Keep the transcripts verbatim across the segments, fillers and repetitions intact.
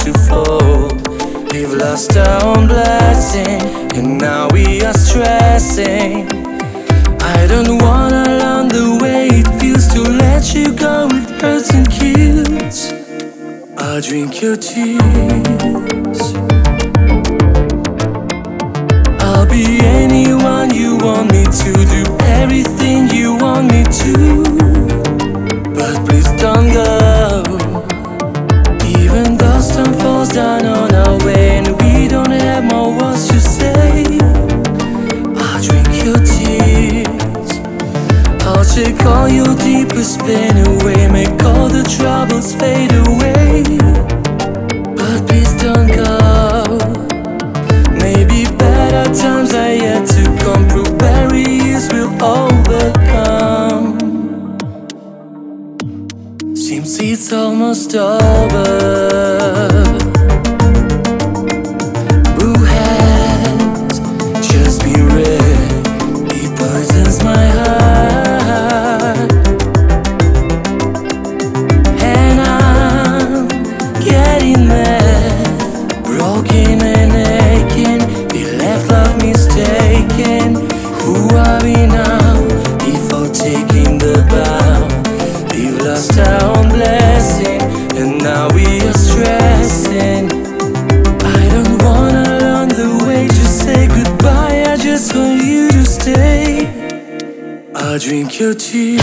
to fall. We've lost our own blessing, and now we are stressing. I don't wanna learn the way it feels to let you go. It hurts and kills. I'll drink your tears. I'll be anyone you want me to, do everything you want me to, but please don't go. Even though storm falls down on our way and we don't have more words to say, I'll drink your tears. I'll take all your deepest pain away, make all the troubles fade away, but please don't go. Maybe better times are yet to come, through barriers we'll overcome. Seems it's almost over. Who has just be red, it poisons my heart, and I'm getting mad, broken and aching. We left love mistaken. Who are we now before taking the bow? We've lost our own blessing, and now we are stressing. I don't wanna learn the way to say goodbye, I just want you to stay. I'll drink your tears.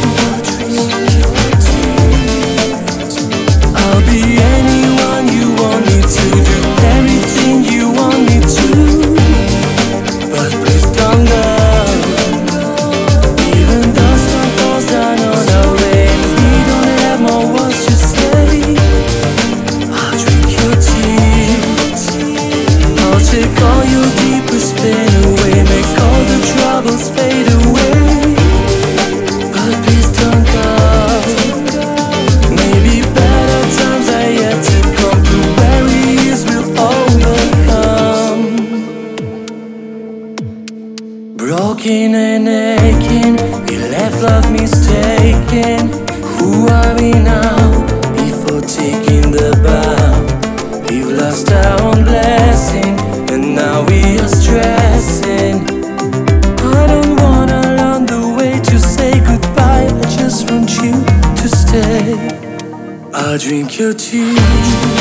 I'll be anyone you want me to, do everything you want me to, but please don't go. Even though storm falls down on our way and we don't have more words to say, I'll drink your tears. I'll take all your deepest pain away, make all the troubles fade away, but please don't go. Maybe better times are yet to come, through barriers we'll overcome. Broken and aching, we left love mistaken. Who are we now before taking the bow? We've lost our own blessing, and now we are stressing. I don't wanna learn the way to say goodbye, I just want you to stay. I'll drink your tears.